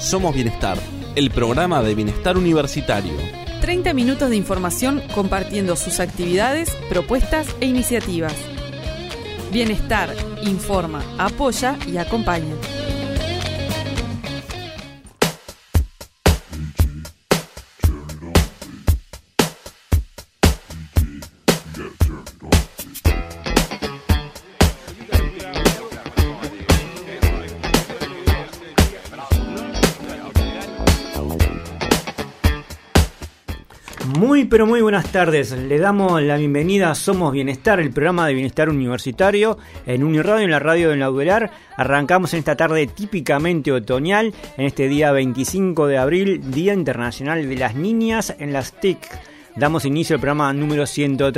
Somos Bienestar, el programa de bienestar universitario. 30 minutos de información compartiendo sus actividades, propuestas e iniciativas. Bienestar, informa, apoya y acompaña. Pero muy buenas tardes, le damos la bienvenida a Somos Bienestar, el programa de bienestar universitario en Uniradio, en la radio de Laudelar. Arrancamos en esta tarde típicamente otoñal, en este día 25 de abril, Día Internacional de las Niñas en las TIC. Damos inicio al programa número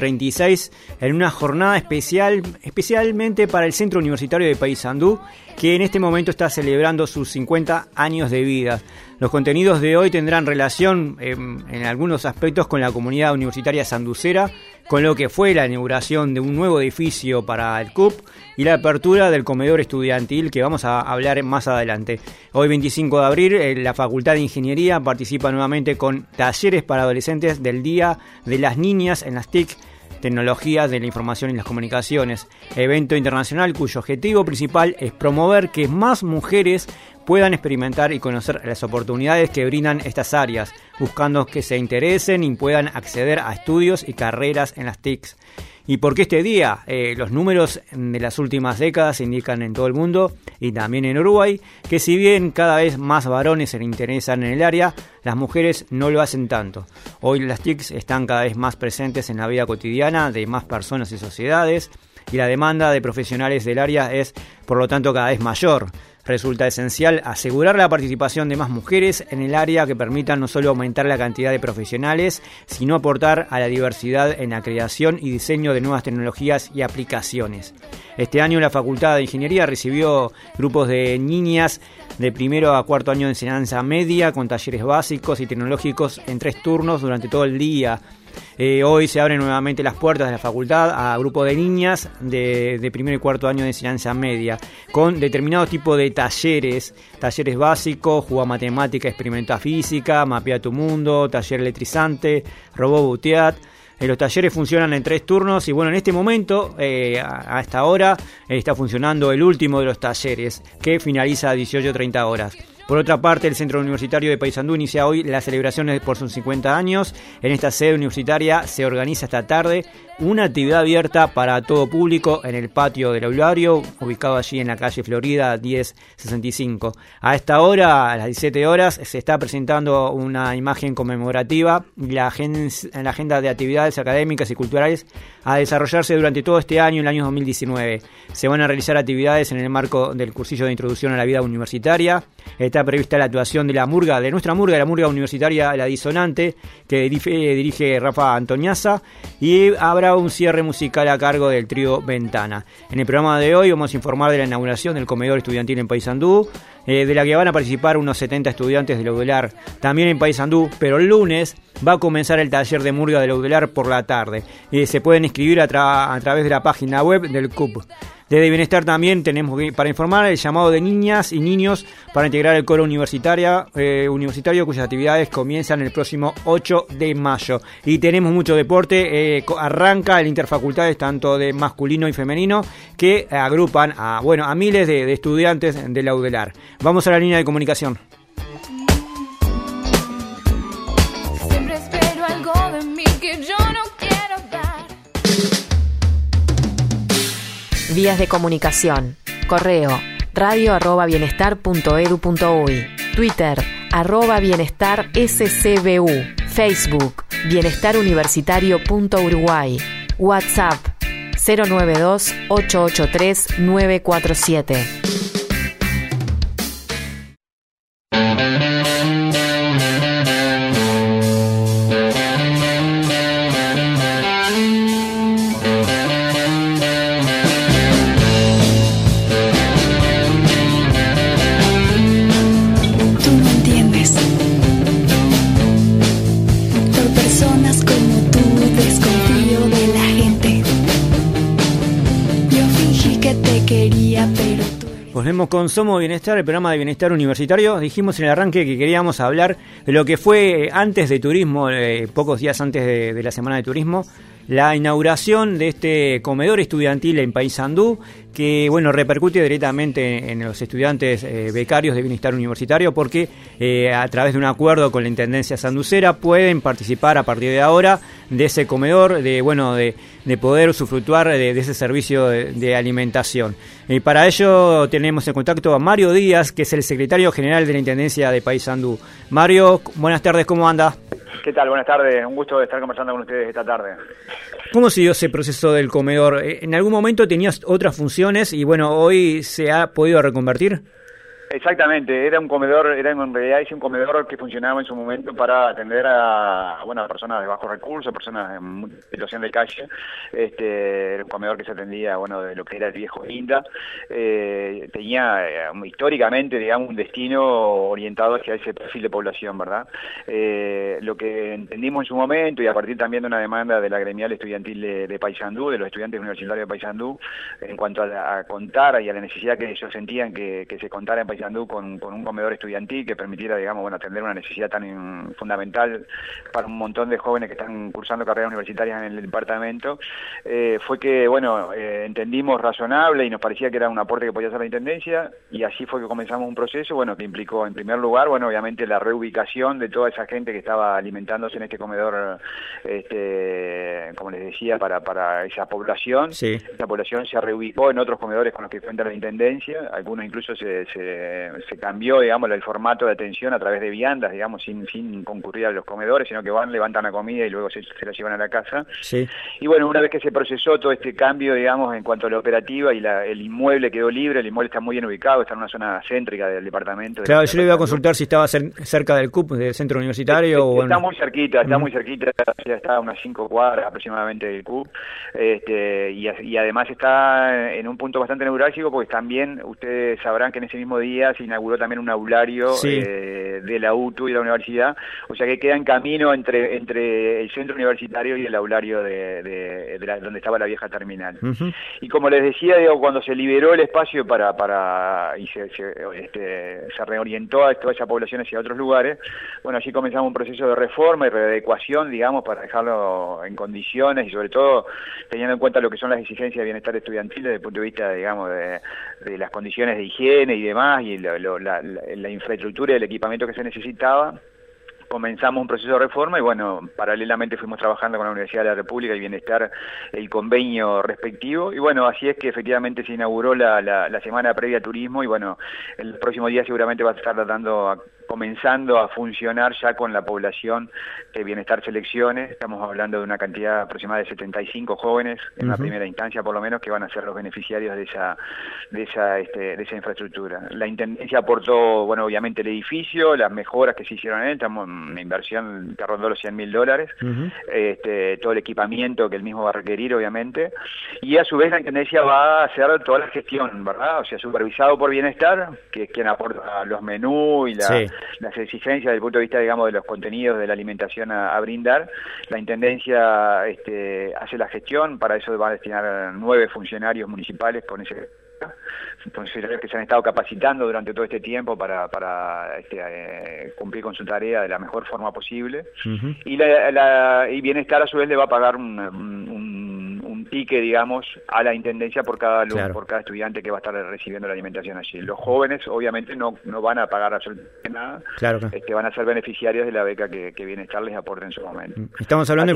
136 en una jornada especialmente para el Centro Universitario de Paysandú, que en este momento está celebrando sus 50 años de vida. Los contenidos de hoy tendrán relación en algunos aspectos con la comunidad universitaria sanducera, con lo que fue la inauguración de un nuevo edificio para el CUP y la apertura del comedor estudiantil, que vamos a hablar más adelante. Hoy 25 de abril, la Facultad de Ingeniería participa nuevamente con talleres para adolescentes del Día de las Niñas en las TIC, Tecnologías de la Información y las Comunicaciones, evento internacional cuyo objetivo principal es promover que más mujeres puedan experimentar y conocer las oportunidades que brindan estas áreas, buscando que se interesen y puedan acceder a estudios y carreras en las TICs. ¿Y por qué este día? Los números de las últimas décadas indican en todo el mundo y también en Uruguay que si bien cada vez más varones se interesan en el área, las mujeres no lo hacen tanto. Hoy las TICs están cada vez más presentes en la vida cotidiana de más personas y sociedades, y la demanda de profesionales del área es, por lo tanto, cada vez mayor. Resulta esencial asegurar la participación de más mujeres en el área que permitan no solo aumentar la cantidad de profesionales, sino aportar a la diversidad en la creación y diseño de nuevas tecnologías y aplicaciones. Este año la Facultad de Ingeniería recibió grupos de niñas de primero a cuarto año de enseñanza media con talleres básicos y tecnológicos en 3 turnos durante todo el día. Hoy se abren nuevamente las puertas de la facultad a grupos de niñas de primero y cuarto año de enseñanza media con determinado tipo de talleres básicos, juega matemática, experimenta física, mapea tu mundo, taller electrizante, robot buteat. Los talleres funcionan en 3 turnos y bueno, en este momento, a esta hora, está funcionando el último de los talleres que finaliza a 18:30 horas. Por otra parte, el Centro Universitario de Paysandú inicia hoy las celebraciones por sus 50 años. En esta sede universitaria se organiza esta tarde una actividad abierta para todo público en el patio del aulario, ubicado allí en la calle Florida 1065. A esta hora, a las 17 horas, se está presentando una imagen conmemorativa y la agenda de actividades académicas y culturales a desarrollarse durante todo este año, el año 2019. Se van a realizar actividades en el marco del cursillo de introducción a la vida universitaria. Está prevista la actuación de la murga universitaria La Disonante, que dirige Rafa Antoñaza, y habrá un cierre musical a cargo del trío Ventana. En el programa de hoy vamos a informar de la inauguración del comedor estudiantil en Paysandú, de la que van a participar unos 70 estudiantes de Laudelar, también en Paysandú, pero el lunes va a comenzar el taller de murga de Laudelar por la tarde. Se pueden inscribir a través de la página web del CUP. Desde Bienestar también tenemos para informar el llamado de niñas y niños para integrar el coro universitario cuyas actividades comienzan el próximo 8 de mayo. Y tenemos mucho deporte, arranca el interfacultades tanto de masculino y femenino que agrupan a miles de estudiantes de Laudelar. Vamos a la línea de comunicación. Siempre espero algo de mí que yo no quiero dar. Vías de comunicación. Correo radio@bienestar.edu.uy. Twitter @bienestarscbu. Facebook bienestaruniversitario.uruguay. WhatsApp 092 883 947. Quería, pero tú eres... Volvemos con Somos Bienestar, el programa de bienestar universitario. Dijimos en el arranque que queríamos hablar de lo que fue antes de turismo, pocos días antes de la semana de turismo, la inauguración de este comedor estudiantil en Paysandú, que bueno, repercute directamente en los estudiantes becarios de bienestar universitario, porque a través de un acuerdo con la Intendencia sanducera pueden participar a partir de ahora de ese comedor, de poder usufructuar de ese servicio de alimentación. Y para ello tenemos en contacto a Mario Díaz, que es el secretario general de la Intendencia de Paysandú. Mario, buenas tardes, ¿cómo anda? ¿Qué tal? Buenas tardes, un gusto de estar conversando con ustedes esta tarde. ¿Cómo se dio ese proceso del comedor? ¿En algún momento tenías otras funciones y bueno, hoy se ha podido reconvertir? Exactamente, era en realidad un comedor que funcionaba en su momento para atender a personas de bajos recursos, personas en situación de calle. Era un comedor que se atendía, de lo que era el viejo INDA. Tenía históricamente, digamos, un destino orientado hacia ese perfil de población, ¿verdad? Lo que entendimos en su momento, y a partir también de una demanda de la gremial estudiantil de Paysandú, de los estudiantes universitarios de Paysandú, en cuanto a contar y a la necesidad que ellos sentían que se contara en Paysandú con un comedor estudiantil que permitiera, atender una necesidad tan fundamental para un montón de jóvenes que están cursando carreras universitarias en el departamento, fue que, entendimos razonable y nos parecía que era un aporte que podía hacer la Intendencia, y así fue que comenzamos un proceso, que implicó, en primer lugar, obviamente la reubicación de toda esa gente que estaba alimentándose en este comedor, como les decía, para esa población. Sí. Esa población se reubicó en otros comedores con los que cuenta la Intendencia, algunos incluso se cambió, el formato de atención a través de viandas, sin concurrir a los comedores, sino que levantan la comida y luego se la llevan a la casa. Sí. Y una vez que se procesó todo este cambio, en cuanto a la operativa y el inmueble quedó libre, el inmueble está muy bien ubicado, está en una zona céntrica del departamento. Claro, yo le iba a consultar si estaba cerca del CUP, del centro universitario. Está muy cerquita, ya está a unas 5 cuadras aproximadamente del CUP, y además está en un punto bastante neurálgico, porque también ustedes sabrán que en ese mismo día se inauguró también un aulario de la UTU y la universidad, o sea que queda en camino entre el centro universitario y el aulario de donde estaba la vieja terminal. Uh-huh. Y como les decía, cuando se liberó el espacio y se reorientó a toda esa población hacia otros lugares, allí comenzamos un proceso de reforma y readecuación, para dejarlo en condiciones y sobre todo teniendo en cuenta lo que son las exigencias de bienestar estudiantil desde el punto de vista, de las condiciones de higiene y demás, y la infraestructura y el equipamiento que se necesitaba. Comenzamos un proceso de reforma y paralelamente fuimos trabajando con la Universidad de la República y Bienestar el convenio respectivo, y así es que efectivamente se inauguró la semana previa a turismo, y el próximo día seguramente va a estar comenzando a funcionar ya con la población que Bienestar seleccione. Estamos hablando de una cantidad aproximada de 75 jóvenes en la primera instancia, por lo menos, que van a ser los beneficiarios de esa infraestructura. La Intendencia aportó, obviamente el edificio, las mejoras que se hicieron en él, estamos en una inversión que rondó los $100.000, todo el equipamiento que él mismo va a requerir, obviamente, y a su vez la Intendencia va a hacer toda la gestión, ¿verdad? O sea, supervisado por Bienestar, que es quien aporta los menús y las exigencias desde el punto de vista, de los contenidos de la alimentación a brindar. La Intendencia hace la gestión, para eso va a destinar 9 funcionarios municipales con ese funcionarios que se han estado capacitando durante todo este tiempo para cumplir con su tarea de la mejor forma posible. Uh-huh. Y Bienestar a su vez le va a pagar un ticket, a la Intendencia por cada alumno, por cada estudiante que va a estar recibiendo la alimentación allí. Los jóvenes obviamente no van a pagar absolutamente nada, van a ser beneficiarios de la beca que Bienestar les aporte en su momento. Estamos hablando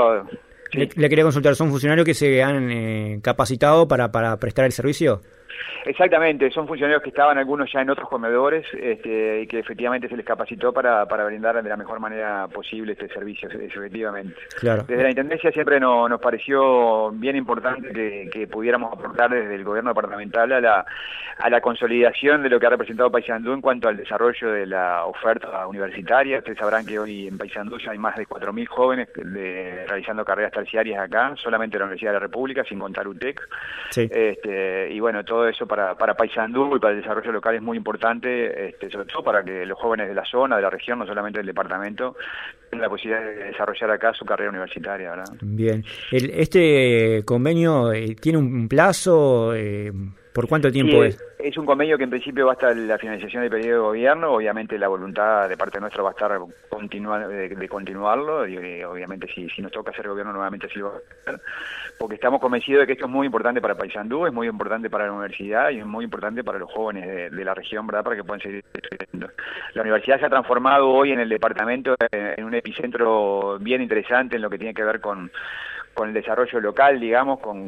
le quería consultar, ¿son funcionarios que se han capacitado para prestar el servicio? Exactamente, son funcionarios que estaban algunos ya en otros comedores, y que efectivamente se les capacitó para brindar de la mejor manera posible este servicio, efectivamente. Claro. Desde la Intendencia siempre nos pareció bien importante que pudiéramos aportar desde el gobierno departamental a la consolidación de lo que ha representado Paysandú en cuanto al desarrollo de la oferta universitaria. Ustedes sabrán que hoy en Paysandú ya hay más de 4.000 jóvenes realizando carreras terciarias acá, solamente en la Universidad de la República, sin contar UTEC. Sí. Y todo eso para Paysandú y para el desarrollo local es muy importante, sobre todo para que los jóvenes de la zona, de la región, no solamente del departamento, tengan la posibilidad de desarrollar acá su carrera universitaria, ¿verdad? Bien. ¿Este convenio tiene un plazo? ¿Por cuánto tiempo Sí, es? es un convenio que en principio va hasta la finalización del periodo de gobierno. Obviamente la voluntad de parte nuestra va a estar de continuarlo, y obviamente si nos toca hacer gobierno nuevamente así lo va a hacer, porque estamos convencidos de que esto es muy importante para Paysandú, es muy importante para la universidad y es muy importante para los jóvenes de la región, ¿verdad?, para que puedan seguir estudiando. La universidad se ha transformado hoy en el departamento en un epicentro bien interesante en lo que tiene que ver con el desarrollo local, digamos, con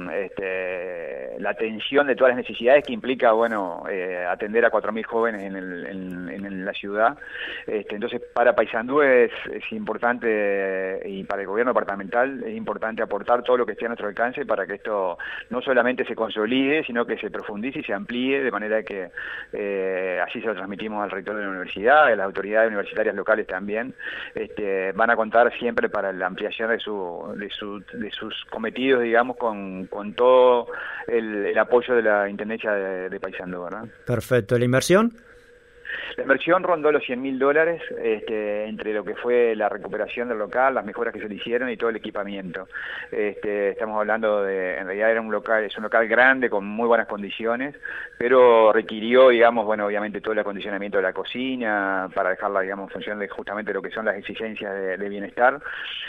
la atención de todas las necesidades que implica, atender a 4.000 jóvenes en la ciudad. Entonces, para Paysandú es importante, y para el gobierno departamental es importante aportar todo lo que esté a nuestro alcance para que esto no solamente se consolide, sino que se profundice y se amplíe, de manera que así se lo transmitimos al rector de la universidad, a las autoridades universitarias locales también. Van a contar siempre para la ampliación de sus cometidos, digamos, con todo el apoyo de la Intendencia de Paysandú, ¿verdad? Perfecto. ¿La inversión? La inversión rondó los $100.000, entre lo que fue la recuperación del local, las mejoras que se le hicieron y todo el equipamiento. Estamos hablando en realidad es un local grande con muy buenas condiciones, pero requirió, digamos, obviamente todo el acondicionamiento de la cocina para dejarla, digamos, en función de justamente lo que son las exigencias de bienestar,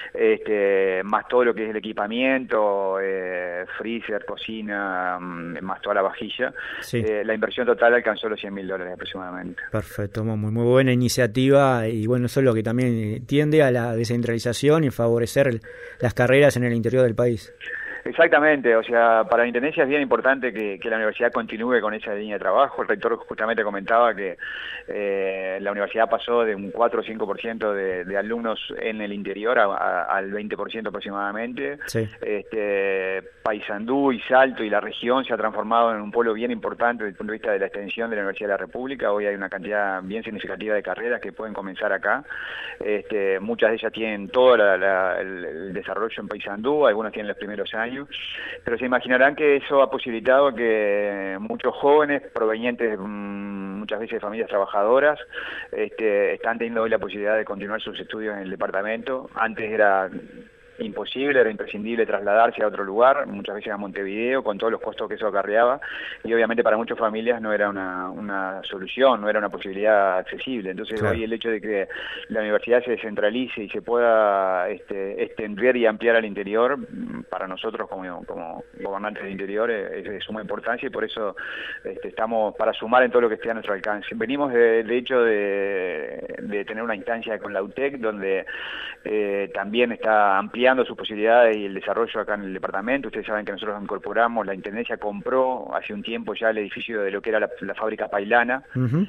más todo lo que es el equipamiento, freezer, cocina, más toda la vajilla. Sí. La inversión total alcanzó los $100.000 aproximadamente. Perfecto, muy buena iniciativa, y bueno, eso es lo que también tiende a la descentralización y favorecer las carreras en el interior del país. Exactamente, o sea, para la Intendencia es bien importante que la universidad continúe con esa línea de trabajo. El rector justamente comentaba que la universidad pasó de un 4 o 5% de alumnos en el interior al 20% aproximadamente. Sí. Paysandú y Salto y la región se ha transformado en un polo bien importante desde el punto de vista de la extensión de la Universidad de la República. Hoy hay una cantidad bien significativa de carreras que pueden comenzar acá. Muchas de ellas tienen todo el desarrollo en Paysandú, algunas tienen los primeros años. Pero se imaginarán que eso ha posibilitado que muchos jóvenes provenientes muchas veces de familias trabajadoras están teniendo hoy la posibilidad de continuar sus estudios en el departamento. Antes era imposible, era imprescindible trasladarse a otro lugar, muchas veces a Montevideo, con todos los costos que eso acarreaba, y obviamente para muchas familias no era una solución, no era una posibilidad accesible. Entonces, claro, hoy el hecho de que la universidad se descentralice y se pueda extender y ampliar al interior, para nosotros como gobernantes del interior es de suma importancia, y por eso estamos para sumar en todo lo que esté a nuestro alcance. Venimos de hecho de tener una instancia con la UTEC, donde también está ampliando sus posibilidades y el desarrollo acá en el departamento. Ustedes saben que nosotros incorporamos, la Intendencia compró hace un tiempo ya el edificio de lo que era la fábrica Pailana,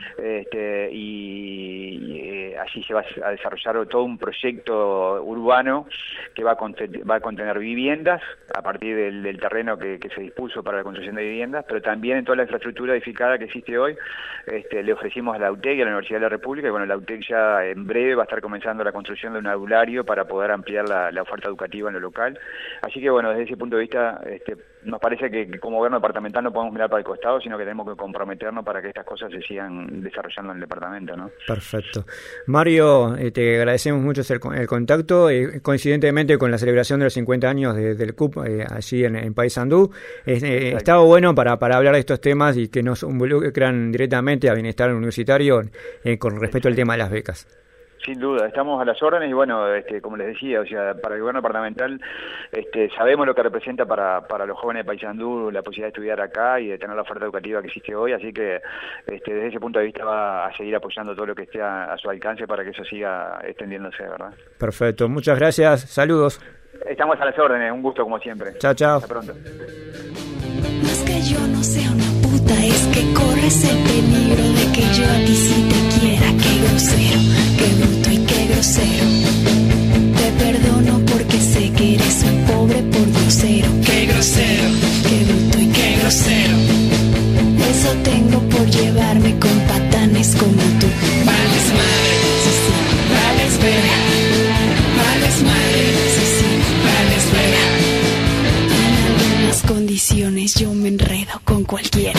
y allí se va a desarrollar todo un proyecto urbano que va a contener viviendas a partir del terreno que se dispuso para la construcción de viviendas, pero también en toda la infraestructura edificada que existe hoy. Le ofrecimos a la UTEC y a la Universidad de la República, y bueno, la UTEC ya en breve va a estar comenzando la construcción de un aulario para poder ampliar la oferta educativa en lo local. Así que bueno, desde ese punto de vista nos parece que como gobierno departamental no podemos mirar para el costado, sino que tenemos que comprometernos para que estas cosas se sigan desarrollando en el departamento, ¿no? Perfecto. Mario, te agradecemos mucho el contacto, coincidentemente con la celebración de los 50 años del CUP allí en Paysandú. Estaba bueno para hablar de estos temas y que nos involucran directamente a bienestar universitario con respecto al tema de las becas. Sin duda, estamos a las órdenes y bueno, como les decía, o sea, para el gobierno departamental sabemos lo que representa para los jóvenes de Paysandú la posibilidad de estudiar acá y de tener la oferta educativa que existe hoy, así que desde ese punto de vista va a seguir apoyando todo lo que esté a su alcance para que eso siga extendiéndose, ¿verdad? Perfecto, muchas gracias, saludos. Estamos a las órdenes, un gusto como siempre. Chao, chao. Hasta pronto. No es que yo no sea una puta, es que corres el peligro de que yo a ti sí te quiera. Qué grosero, qué bruto y qué grosero. Te perdono porque sé que eres un pobre por grosero. Qué grosero, qué bruto y qué grosero. Eso tengo por llevarme con patanes como tú. Vales madre, sí, sí, vales verga. Vales madre, sí, sí, vales verga. En algunas condiciones yo me enredo con cualquiera.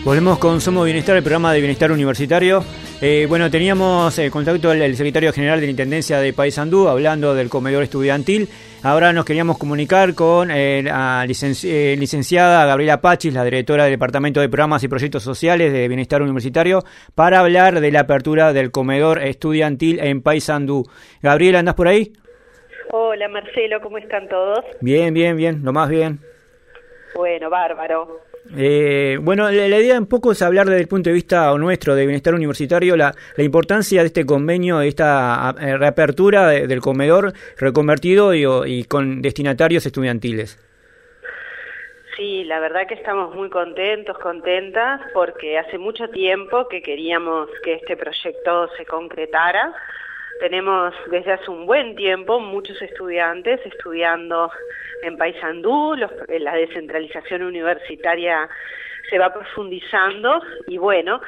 Volvemos con Somos Bienestar, el programa de Bienestar Universitario. Bueno, teníamos contacto el secretario general de la Intendencia de Paysandú hablando del comedor estudiantil. Ahora nos queríamos comunicar con la licenciada Gabriela Pachis, la directora del Departamento de Programas y Proyectos Sociales de Bienestar Universitario, para hablar de la apertura del comedor estudiantil en Paysandú. Gabriela, ¿andás por ahí? Hola Marcelo, ¿cómo están todos? Bien, lo más bien. Bueno, bárbaro. Bueno, la idea un poco es hablar desde el punto de vista nuestro de Bienestar Universitario, la importancia de este convenio, de esta reapertura del comedor reconvertido y con destinatarios estudiantiles. Sí, la verdad que estamos muy contentas, porque hace mucho tiempo que queríamos que este proyecto se concretara. Tenemos desde hace un buen tiempo muchos estudiantes estudiando en Paysandú, la descentralización universitaria se va profundizando y bueno,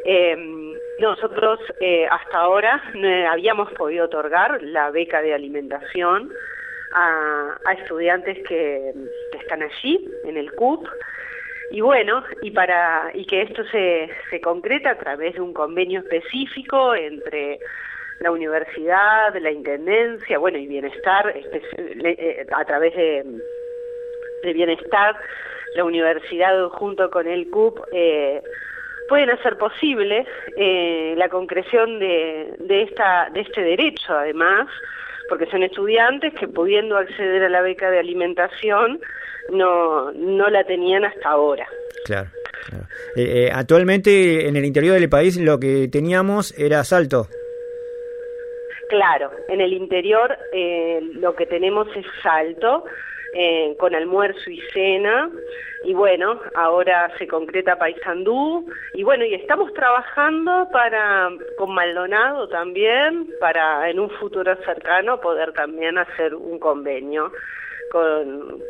nosotros hasta ahora no habíamos podido otorgar la beca de alimentación a estudiantes que están allí en el CUP. Y bueno, y que esto se concreta a través de un convenio específico entre la universidad, la intendencia, bueno, y bienestar, a través de bienestar, la universidad junto con el CUP pueden hacer posible la concreción de este derecho, además, porque son estudiantes que pudiendo acceder a la beca de alimentación no la tenían hasta ahora. Claro. Actualmente en el interior del país lo que teníamos era Salto. Claro, en el interior lo que tenemos es Salto, con almuerzo y cena, y bueno, ahora se concreta Paysandú, y bueno, y estamos trabajando con Maldonado también, para en un futuro cercano poder también hacer un convenio con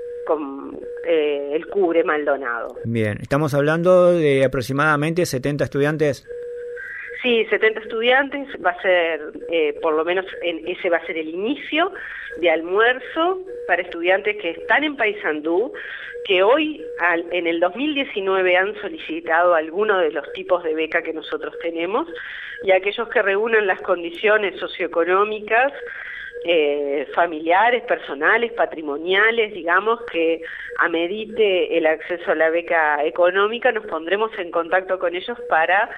el Cubre Maldonado. Bien, estamos hablando de aproximadamente 70 estudiantes. Sí, 70 estudiantes, va a ser, por lo menos ese va a ser el inicio de almuerzo para estudiantes que están en Paysandú, que hoy, en el 2019, han solicitado alguno de los tipos de beca que nosotros tenemos, y aquellos que reúnan las condiciones socioeconómicas, familiares, personales, patrimoniales, digamos, que amerite el acceso a la beca económica, nos pondremos en contacto con ellos para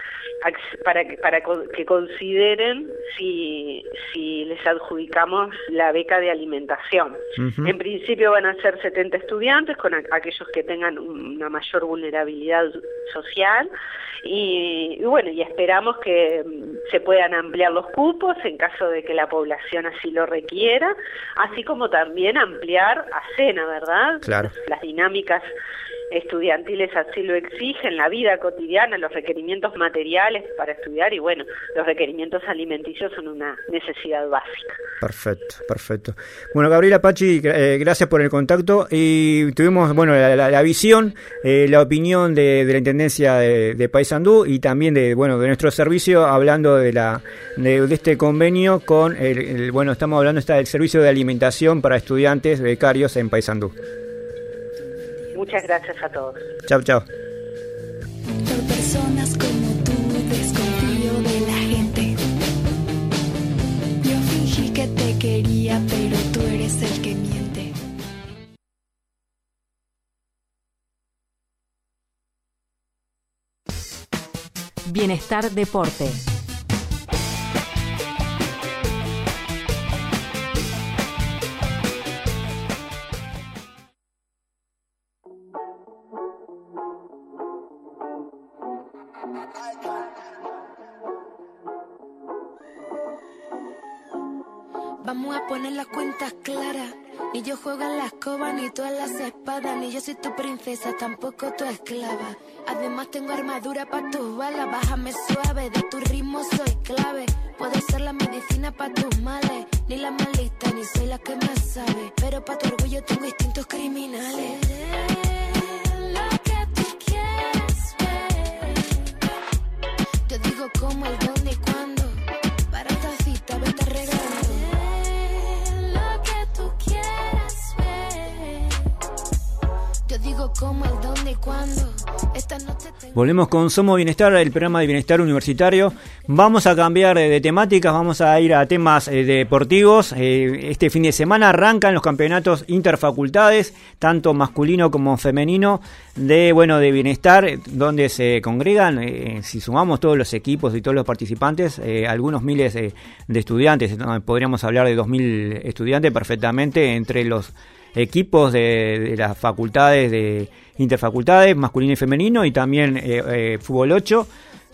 que consideren si les adjudicamos la beca de alimentación. Uh-huh. En principio van a ser 70 estudiantes, con aquellos que tengan una mayor vulnerabilidad social, y bueno, y esperamos que se puedan ampliar los cupos en caso de que la población así lo requiera, así como también ampliar a cena, ¿verdad? Claro. Las dinámicas estudiantiles así lo exigen, la vida cotidiana, los requerimientos materiales para estudiar, y bueno, los requerimientos alimenticios son una necesidad básica. Perfecto. Bueno, Gabriela Pachi, gracias por el contacto, y tuvimos, bueno, la visión, la opinión de la Intendencia de Paysandú, y también de nuestro servicio, hablando de este convenio con bueno, estamos hablando del servicio de alimentación para estudiantes becarios en Paysandú. Muchas gracias a todos. Chao. Por personas como tú desconfío de la gente. Yo fingí que te quería, pero tú eres el que miente. Bienestar Deporte. Vamos a poner las cuentas claras. Ni yo juego en la escoba, ni tú en las espadas. Ni yo soy tu princesa, tampoco tu esclava. Además tengo armadura pa' tus balas. Bájame suave, de tu ritmo soy clave. Puedo ser la medicina pa' tus males. Ni la más lista, ni soy la que más sabe. Pero pa' tu orgullo tengo instintos criminales. Seré lo que tú quieres ver. Te digo cómo, el dónde y cuándo. Para esta cita vete regalando. Yo digo cómo, el dónde y cuándo. Esta noche tengo... Volvemos con Somos Bienestar, el programa de bienestar universitario. Vamos a cambiar de temáticas, vamos a ir a temas deportivos. Este fin de semana arrancan los campeonatos interfacultades, tanto masculino como femenino, de bienestar, donde se congregan, si sumamos todos los equipos y todos los participantes, algunos miles de estudiantes. Podríamos hablar de 2.000 estudiantes perfectamente entre los equipos de las facultades de interfacultades, masculino y femenino, y también fútbol 8.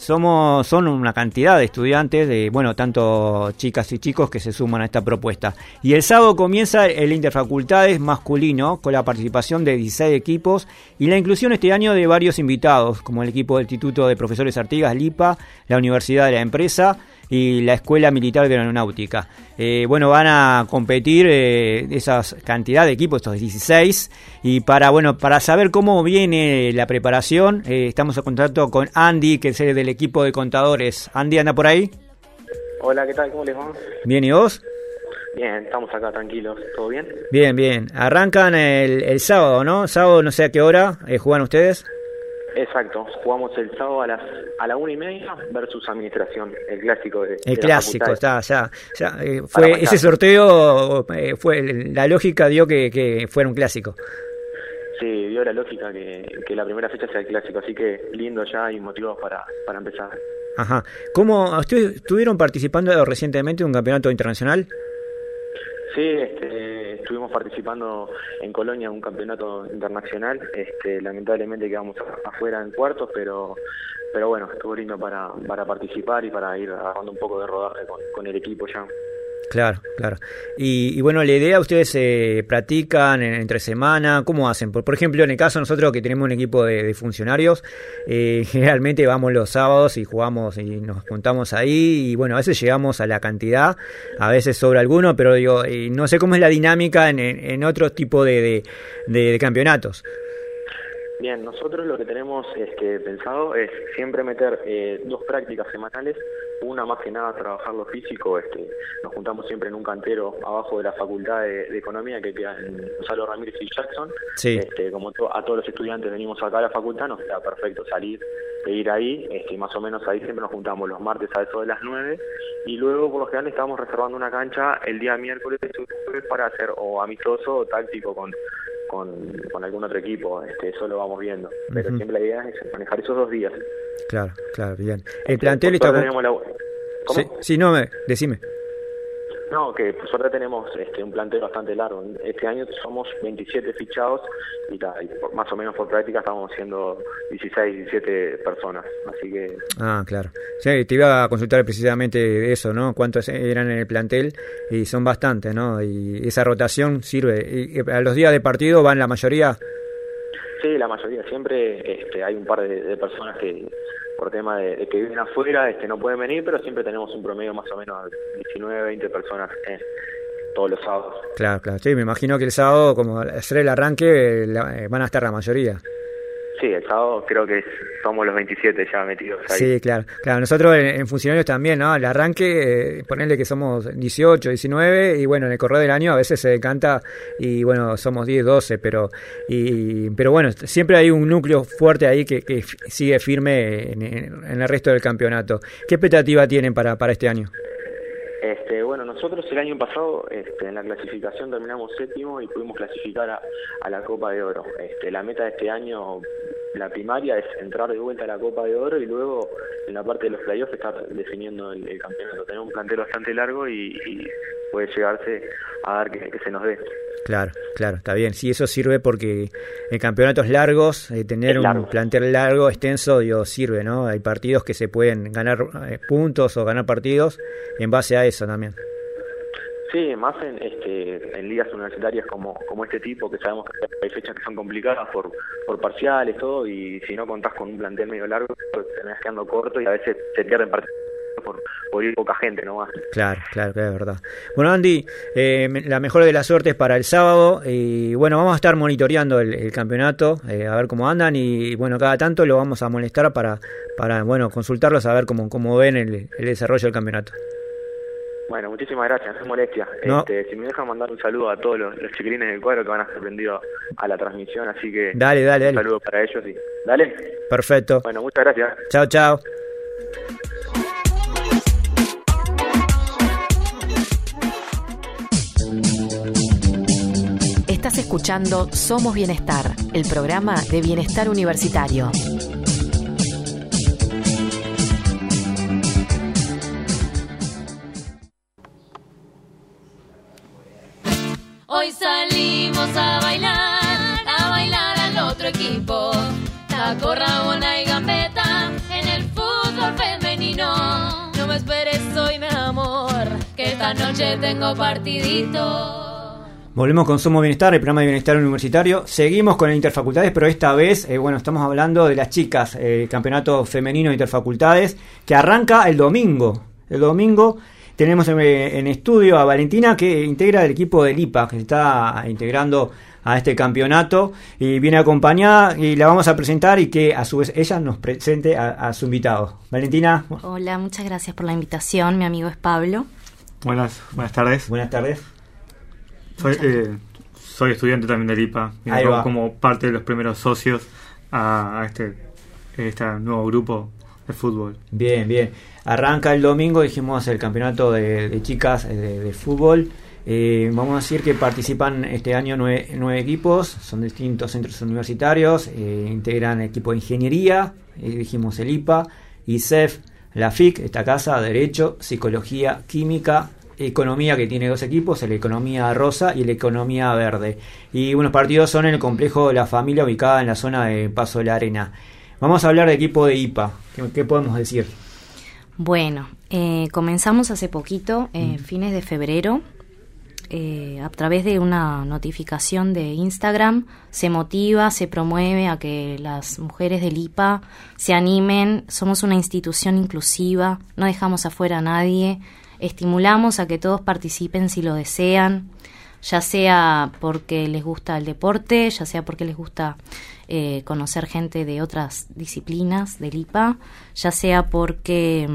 Son una cantidad de estudiantes, tanto chicas y chicos que se suman a esta propuesta. Y el sábado comienza el interfacultades masculino con la participación de 16 equipos y la inclusión este año de varios invitados, como el equipo del Instituto de Profesores Artigas, LIPA, la Universidad de la Empresa y la Escuela Militar de Aeronáutica. Van a competir esas cantidad de equipos, estos 16, y para saber cómo viene la preparación, estamos en contacto con Andy, que es el del equipo de contadores. Andy, ¿anda por ahí? Hola, ¿qué tal? ¿Cómo les va? Bien, ¿y vos? Bien, estamos acá tranquilos. ¿Todo bien? Bien. Arrancan el sábado, ¿no? Sábado no sé a qué hora juegan ustedes. Exacto, jugamos el sábado a la 1:30 versus administración, el clásico de el de clásico, la ya fue ese sorteo, la lógica dio que fuera un clásico. Sí, dio la lógica que la primera fecha sea el clásico, así que lindo ya y motivados para empezar. Ajá. ¿Cómo ustedes estuvieron participando recientemente de un campeonato internacional? Sí, estuvimos participando en Colonia en un campeonato internacional. Lamentablemente quedamos afuera en cuartos, pero bueno, estuvo lindo para participar y para ir agarrando un poco de rodaje con el equipo ya. Claro. Y la idea, ustedes practican entre semana, ¿cómo hacen? Por ejemplo, en el caso nosotros que tenemos un equipo de funcionarios, generalmente vamos los sábados y jugamos y nos juntamos ahí, y a veces llegamos a la cantidad, a veces sobra alguno, pero no sé cómo es la dinámica en otro tipo de campeonatos. Bien, nosotros lo que tenemos pensado es siempre meter 2 prácticas semanales, una más que nada trabajar lo físico. Nos juntamos siempre en un cantero abajo de la Facultad de Economía que queda en Gonzalo Ramírez y Jackson. Sí. Como a todos los estudiantes venimos acá a la facultad, nos queda perfecto salir e ir ahí, más o menos ahí siempre nos juntamos los martes a eso de las 9, y luego por lo general estamos reservando una cancha el día miércoles para hacer o amistoso o táctico con algún otro equipo. Eso lo vamos viendo, pero siempre la idea es manejar esos 2 días. Claro, bien. El plantel está... ¿Cómo? Sí, decime. No, que por suerte tenemos un plantel bastante largo. Este año somos 27 fichados y más o menos por práctica estamos siendo 16, 17 personas, así que... Ah, claro. Sí, te iba a consultar precisamente de eso, ¿no? ¿Cuántos eran en el plantel? Y son bastantes, ¿no? Y esa rotación sirve. ¿Y a los días de partido van la mayoría? Sí, la mayoría. Siempre hay un par de personas que por tema de que viven afuera no pueden venir, pero siempre tenemos un promedio más o menos de 19, 20 personas todos los sábados. Claro. Sí, me imagino que el sábado, como hacer el arranque, van a estar la mayoría. Sí, el sábado creo que somos los 27 ya metidos ahí. Sí, claro. Nosotros en funcionarios también, ¿no? El arranque, ponerle que somos 18, 19, y en el correr del año a veces se decanta y somos 10, 12, pero siempre hay un núcleo fuerte ahí que sigue firme en el resto del campeonato. ¿Qué expectativa tienen para este año? Nosotros el año pasado en la clasificación terminamos 7º y pudimos clasificar a la Copa de Oro. La meta de este año, la primaria, es entrar de vuelta a la Copa de Oro y luego en la parte de los playoffs estar definiendo el campeonato. Tenemos un plantel bastante largo y puede llegarse a dar que se nos dé. Claro, está bien. Sí, eso sirve porque en campeonatos largos, tener un plantel largo, extenso, sirve, ¿no? Hay partidos que se pueden ganar puntos o ganar partidos en base a eso también. Sí, más en ligas universitarias como este tipo, que sabemos que hay fechas que son complicadas por parciales, todo, y si no contás con un plantel medio largo, terminás quedando corto y a veces se pierden partidos por ir poca gente nomás. Claro, es verdad. Bueno, Andy, la mejor de las suertes para el sábado, y vamos a estar monitoreando el campeonato, a ver cómo andan, y cada tanto lo vamos a molestar para consultarlos, a ver cómo ven el desarrollo del campeonato. Bueno, muchísimas gracias, no es molestia. No. Si me dejan mandar un saludo a todos los chiquilines del cuadro que van a estar prendidos a la transmisión, así que Dale. un saludo para ellos. Y dale. Perfecto. Bueno, muchas gracias. Chao. Estás escuchando Somos Bienestar, el programa de bienestar universitario. Hoy salimos a bailar al otro equipo. Taco, rabona y gambeta en el fútbol femenino. No me esperes hoy, mi amor, que esta noche tengo partidito. Volvemos con Somos Bienestar, el programa de bienestar universitario. Seguimos con el Interfacultades, pero esta vez, estamos hablando de las chicas, el campeonato femenino de Interfacultades, que arranca el domingo. El domingo tenemos en estudio a Valentina, que integra el equipo del IPA, que se está integrando a este campeonato, y viene acompañada, y la vamos a presentar, y que a su vez ella nos presente a su invitado. Valentina. Hola, muchas gracias por la invitación. Mi amigo es Pablo. Buenas tardes. Buenas tardes. Soy estudiante también del IPA, como parte de los primeros socios a este nuevo grupo de fútbol. Bien. Arranca el domingo, dijimos, el campeonato de chicas de fútbol. Vamos a decir que participan este año 9 equipos, son distintos centros universitarios, integran equipo de ingeniería, dijimos el IPA, ISEF, la FIC, esta casa, Derecho, Psicología, Química, Economía, que tiene 2 equipos, la Economía Rosa y la Economía Verde. Y unos partidos son en el complejo de la Familia, ubicada en la zona de Paso de la Arena. Vamos a hablar del equipo de IPA. ¿Qué podemos decir? Bueno, comenzamos hace poquito, fines de febrero, a través de una notificación de Instagram. Se motiva, se promueve a que las mujeres del IPA se animen. Somos una institución inclusiva, no dejamos afuera a nadie. Estimulamos a que todos participen si lo desean, ya sea porque les gusta el deporte, ya sea porque les gusta conocer gente de otras disciplinas del IPA, ya sea porque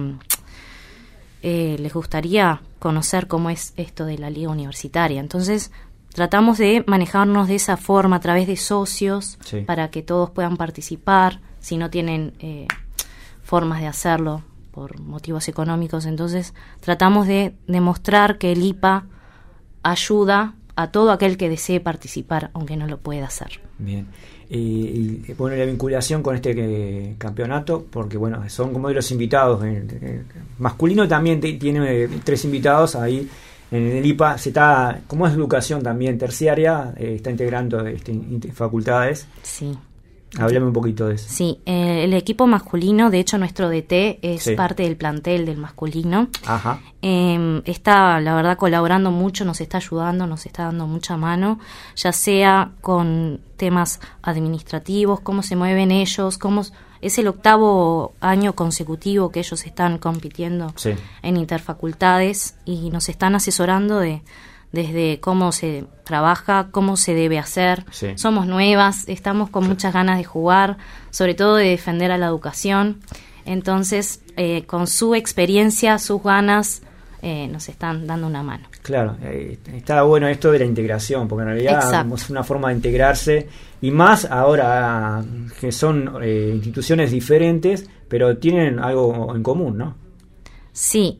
les gustaría conocer cómo es esto de la liga universitaria. Entonces tratamos de manejarnos de esa forma a través de socios, sí, para que todos puedan participar, si no tienen formas de hacerlo por motivos económicos. Entonces tratamos de demostrar que el IPA ayuda a todo aquel que desee participar, aunque no lo pueda hacer. Bien. Y bueno, la vinculación con este campeonato, porque bueno, son como de los invitados. Masculino también tiene 3 invitados ahí en el IPA. como es educación también terciaria, está integrando facultades. Sí. Háblame un poquito de eso. Sí, el equipo masculino, de hecho nuestro DT es parte del plantel del masculino. Ajá. Está, la verdad, colaborando mucho, nos está ayudando, nos está dando mucha mano, ya sea con temas administrativos, cómo se mueven ellos, es el 8º año consecutivo que ellos están compitiendo en interfacultades, y nos están asesorando desde cómo se trabaja, cómo se debe hacer. Sí. Somos nuevas, estamos con muchas ganas de jugar, sobre todo de defender a la educación. Entonces, con su experiencia, sus ganas, nos están dando una mano. Claro, está bueno esto de la integración, porque en realidad es una forma de integrarse, y más ahora que son instituciones diferentes, pero tienen algo en común, ¿no? Sí,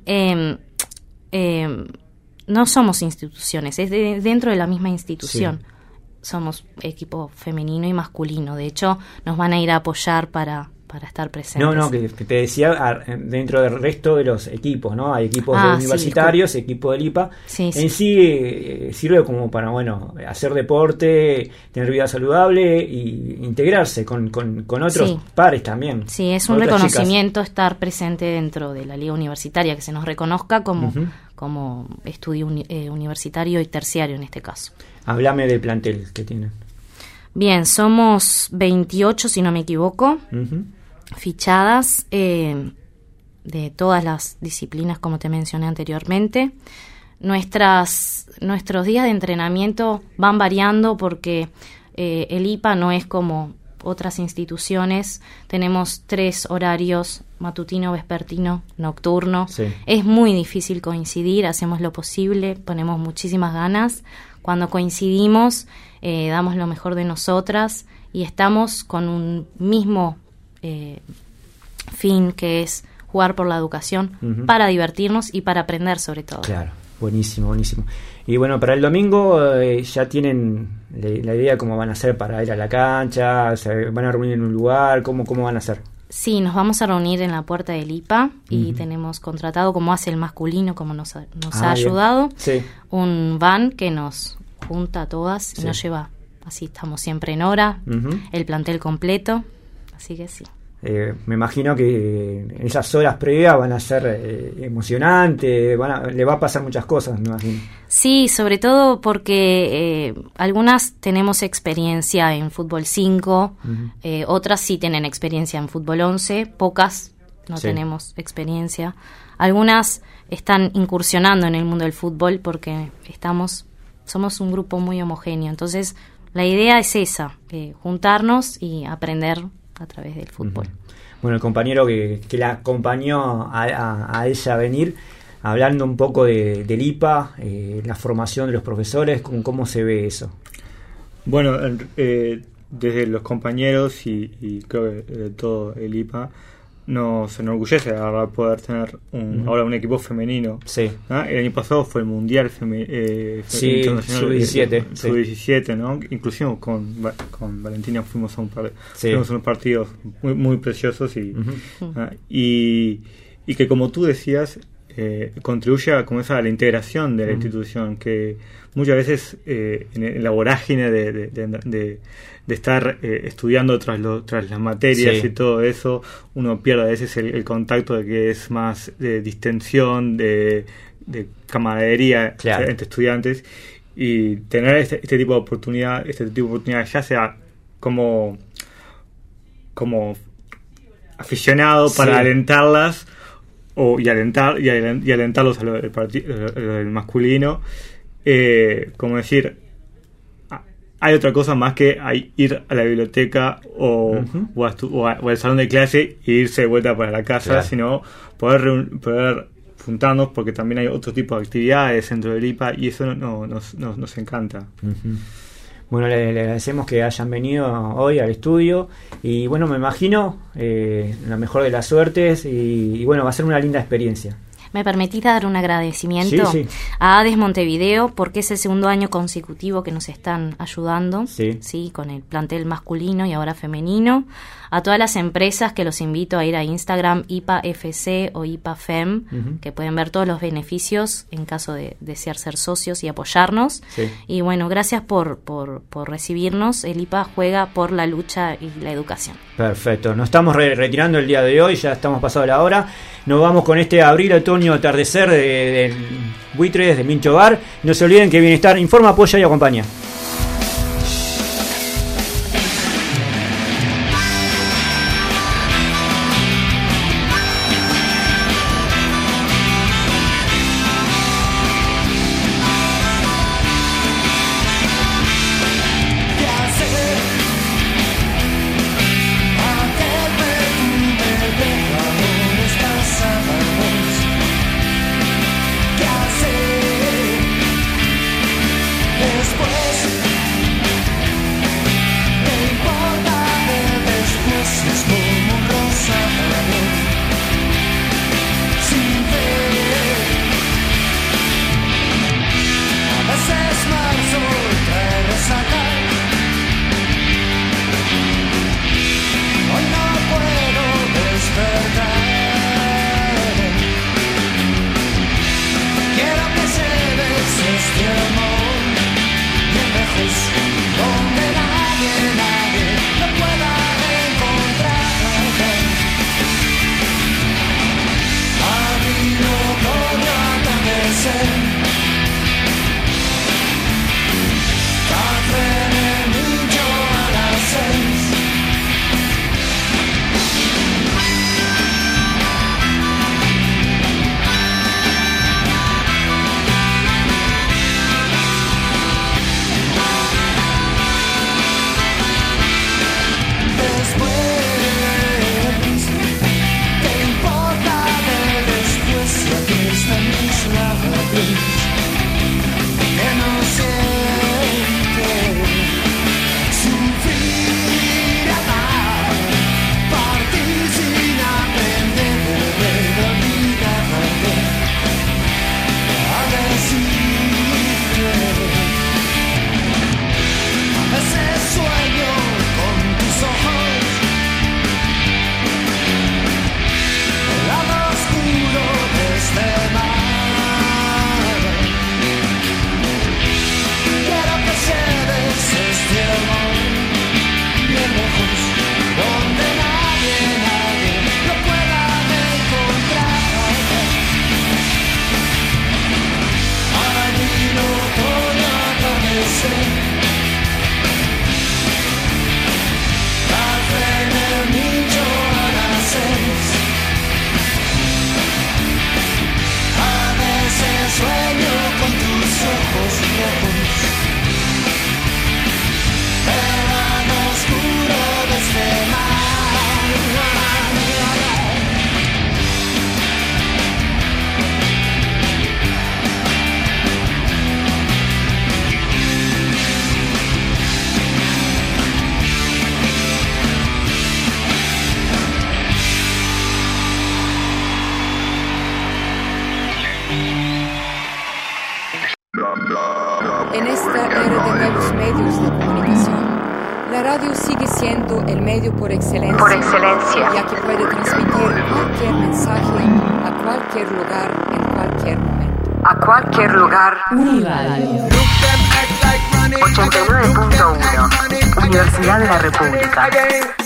no somos instituciones, es dentro de la misma institución. Sí. Somos equipo femenino y masculino. De hecho, nos van a ir a apoyar para estar presentes. No, que te decía, dentro del resto de los equipos, ¿no? Hay equipos universitarios, equipo del IPA. Sí, en sí sirve como para, hacer deporte, tener vida saludable e integrarse con otros pares también. Sí, es un reconocimiento estar presente dentro de la liga universitaria, que se nos reconozca como estudio universitario y terciario en este caso. Háblame del plantel que tienen. Bien, somos 28, si no me equivoco, fichadas de todas las disciplinas, como te mencioné anteriormente. Nuestros días de entrenamiento van variando porque el IPA no es como otras instituciones. Tenemos 3 horarios matutino, vespertino, nocturno. Sí. Es muy difícil coincidir, hacemos lo posible, ponemos muchísimas ganas. Cuando coincidimos, damos lo mejor de nosotras y estamos con un mismo fin, que es jugar por la educación, para divertirnos y para aprender sobre todo. Claro, buenísimo, buenísimo. Y bueno, para el domingo ya tienen la idea de cómo van a hacer para ir a la cancha, o sea, van a reunir en un lugar, cómo van a hacer. Sí, nos vamos a reunir en la puerta del IPA y tenemos contratado, como hace el masculino, como nos ha ayudado, un van que nos junta a todas y nos lleva, así estamos siempre en hora, el plantel completo, así que sí. Me imagino que esas horas previas van a ser emocionantes, le va a pasar muchas cosas, me imagino. Sí, sobre todo porque algunas tenemos experiencia en fútbol 5, otras sí tienen experiencia en fútbol 11, pocas no tenemos experiencia. Algunas están incursionando en el mundo del fútbol porque somos un grupo muy homogéneo. Entonces, la idea es esa, juntarnos y aprender a través del fútbol. Bueno, el compañero que la acompañó a ella a venir, hablando un poco del IPA, la formación de los profesores, ¿cómo se ve eso? Bueno, desde los compañeros y creo que de todo el IPA, nos enorgullece ahora poder tener ahora un equipo femenino. Sí. ¿No? El año pasado fue el Mundial Sub-17. Sub-17, ¿no? Inclusive con Valentina fuimos a fuimos a unos partidos muy, muy preciosos y que, como tú decías, contribuye a la integración de la institución, que muchas veces en la vorágine de estar estudiando tras las materias y todo eso, uno pierde a veces el contacto de que es más de distensión, de camaradería entre estudiantes, y tener este tipo de oportunidad, ya sea como aficionado para alentarlas y alentarlos al masculino, como decir, hay otra cosa más que ir a la biblioteca o al salón de clase e irse de vuelta para la casa, sino poder juntarnos, porque también hay otro tipo de actividades dentro del IPA y eso nos encanta. Bueno, le agradecemos que hayan venido hoy al estudio y bueno, me imagino la mejor de las suertes y bueno, va a ser una linda experiencia. ¿Me permitís dar un agradecimiento a ADES Montevideo, porque es el segundo año consecutivo que nos están ayudando, con el plantel masculino y ahora femenino? A todas las empresas que los invito a ir a Instagram, IPA-FC o IPA-FEM, que pueden ver todos los beneficios en caso de desear ser socios y apoyarnos. Y bueno, gracias por recibirnos. El IPA juega por la lucha y la educación. Perfecto. Nos estamos retirando el día de hoy, ya estamos pasado la hora. Nos vamos con este abril, otoño, atardecer de Buitres, de Mincho Bar. No se olviden que Bienestar informa, apoya y acompaña. Después medios de comunicación, la radio sigue siendo el medio por excelencia. Ya que puede transmitir cualquier mensaje a cualquier lugar, en cualquier momento. A cualquier lugar. Uniradio 89.1 Universidad de la República.